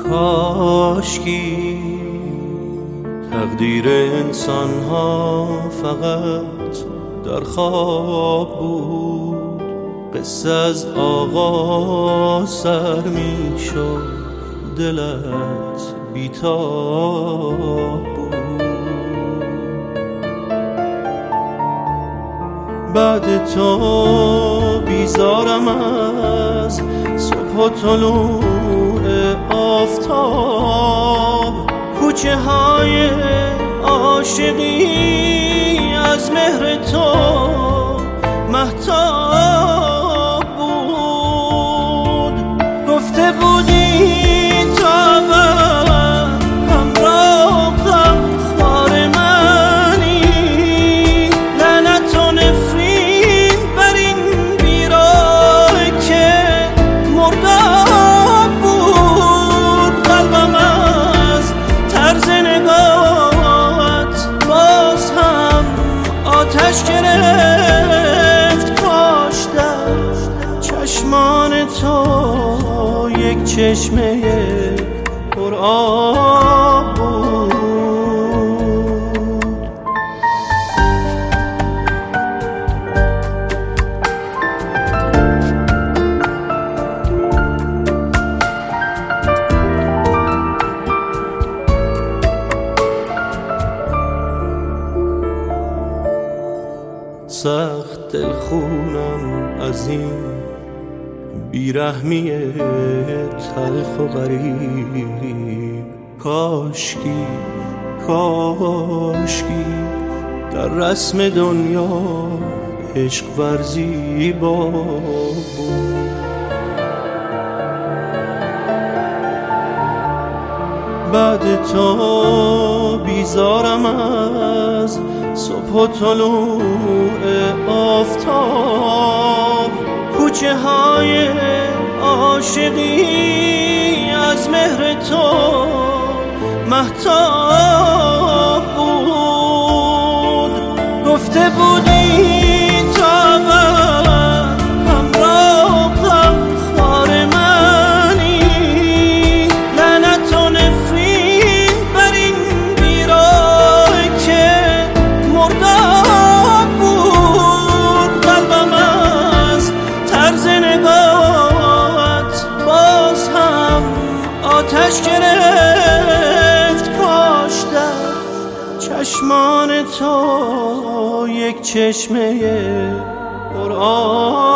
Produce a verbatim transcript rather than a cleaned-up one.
کاشکی تقدیر انسان ها فقط در خواب بود، قصه از آغاز سر می شد، دلت بیتاب بود. بعد تو بیزارم از صبح و طلوع آفتاب، کوچه های عاشقی از مهر تو مهتاب بود. گفته بودی تا بعد همراه غمخوار منی، لعنت و نفرین بر این بیراه که مرداب بود. قلبم از طرز نگاهت باز هم آتش گرفت، کاش در چشمان تو یک چشمه پر آب بود. سخت دلخونم از این بیرحمی تلخ و غریب، کاشکی کاشکی در رسم دنیا عشق ورزی بود. بعد تو بیزارم از صبح و طلوع آفتاب، کوچه های عاشقی از مهر تو مهتاب بود. گفته بودی تا بعد همراه غمخوار منی، لعنت و نفرین بر این بیراه که مرداب بود. قلبم از طرز نگاهت باز هم آتش گرفت، کاش در چشمان تو یک چشمه پر آب